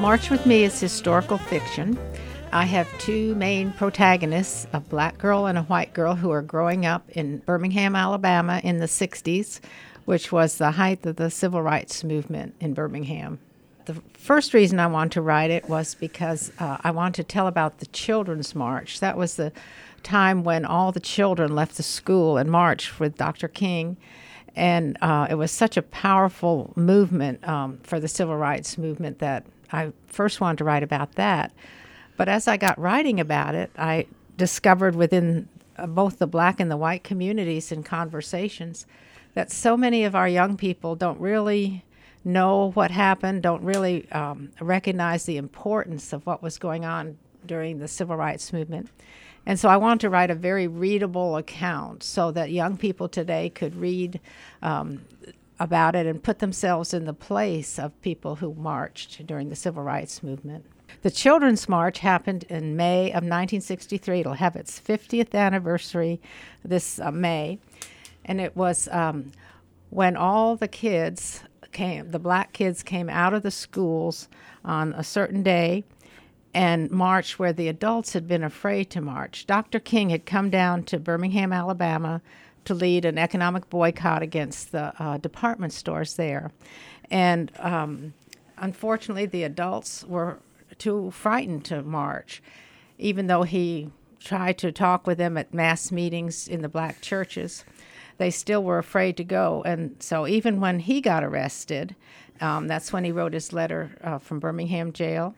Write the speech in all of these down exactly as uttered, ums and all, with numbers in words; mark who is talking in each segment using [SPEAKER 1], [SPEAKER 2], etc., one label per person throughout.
[SPEAKER 1] March With Me is historical fiction. I have two main protagonists, a black girl and a white girl, who are growing up in Birmingham, Alabama in the sixties, which was the height of the civil rights movement in Birmingham. The first reason I wanted to write it was because uh, I wanted to tell about the Children's March. That was the time when all the children left the school and marched with Doctor King. And uh, it was such a powerful movement um, for the civil rights movement that I first wanted to write about that. But as I got writing about it, I discovered within uh, both the black and the white communities in conversations that so many of our young people don't really know what happened, don't really um, recognize the importance of what was going on during the civil rights movement. And so I wanted to write a very readable account so that young people today could read um, about it and put themselves in the place of people who marched during the civil rights movement. The Children's March happened in May of nineteen sixty-three. It'll have its fiftieth anniversary this uh, May. And it was um, when all the kids came, the black kids came out of the schools on a certain day and marched where the adults had been afraid to march. Doctor King had come down to Birmingham, Alabama, to lead an economic boycott against the uh, department stores there. And um, unfortunately, the adults were too frightened to march, even though he tried to talk with them at mass meetings in the black churches. They still were afraid to go. And so even when he got arrested, um, that's when he wrote his letter uh, from Birmingham jail,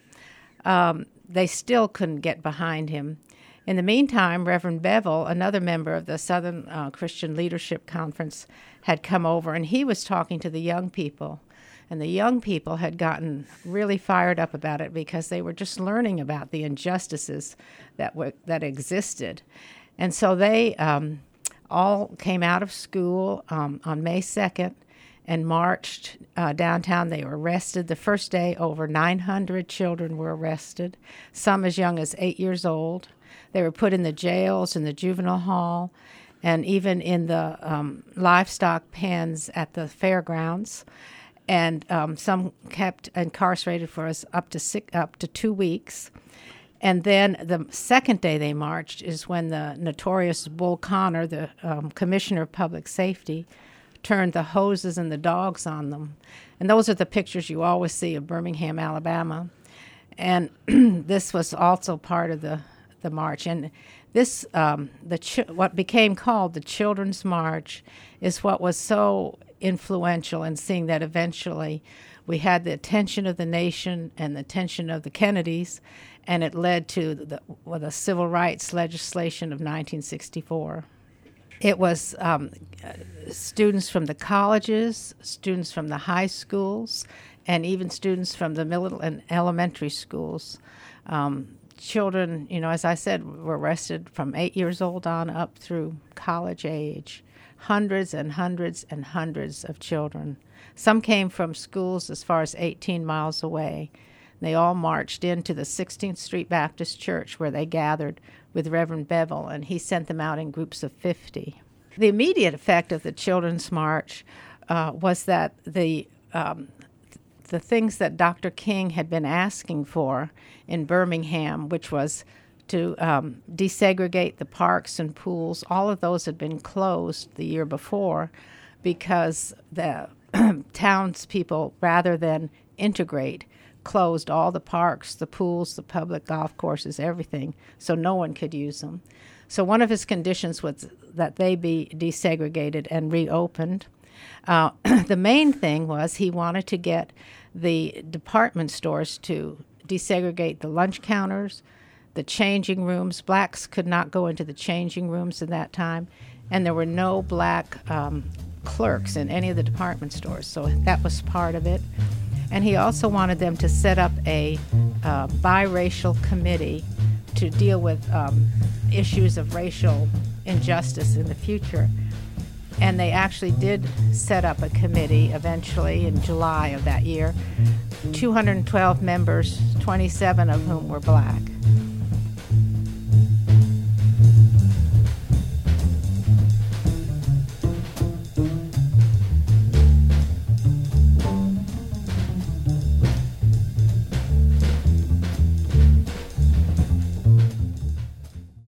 [SPEAKER 1] um, they still couldn't get behind him. In the meantime, Reverend Bevel, another member of the Southern uh, Christian Leadership Conference, had come over, and he was talking to the young people. And the young people had gotten really fired up about it because they were just learning about the injustices that were, that existed. And so they um, all came out of school um, on May second and marched uh, downtown. They were arrested. The first day, over nine hundred children were arrested, some as young as eight years old. They were put in the jails, in the juvenile hall, and even in the um, livestock pens at the fairgrounds. And um, some kept incarcerated for us up to six, up to two weeks. And then the second day they marched is when the notorious Bull Connor, the um, Commissioner of Public Safety, turned the hoses and the dogs on them. And those are the pictures you always see of Birmingham, Alabama. And this was also part of the, the march. And this, um, the ch- what became called the Children's March, is what was so influential in seeing that eventually we had the attention of the nation and the attention of the Kennedys, and it led to the, well, the civil rights legislation of nineteen sixty-four. It was um, students from the colleges, students from the high schools, and even students from the middle and elementary schools. Um, children, you know, as I said, were arrested from eight years old on up through college age. Hundreds and hundreds and hundreds of children. Some came from schools as far as eighteen miles away. They all marched into the sixteenth Street Baptist Church, where they gathered with Reverend Bevel, and he sent them out in groups of fifty. The immediate effect of the Children's March uh, was that the um, the things that Doctor King had been asking for in Birmingham, which was to um, desegregate the parks and pools, all of those had been closed the year before because the townspeople, rather than integrate, closed all the parks, the pools, the public golf courses, everything, so no one could use them. So one of his conditions was that they be desegregated and reopened. Uh, the main thing was he wanted to get the department stores to desegregate the lunch counters, the changing rooms. Blacks could not go into the changing rooms at that time, and there were no black um, clerks in any of the department stores, so that was part of it. And he also wanted them to set up a uh, biracial committee to deal with um, issues of racial injustice in the future. And they actually did set up a committee eventually in July of that year, two hundred twelve members, twenty-seven of whom were black.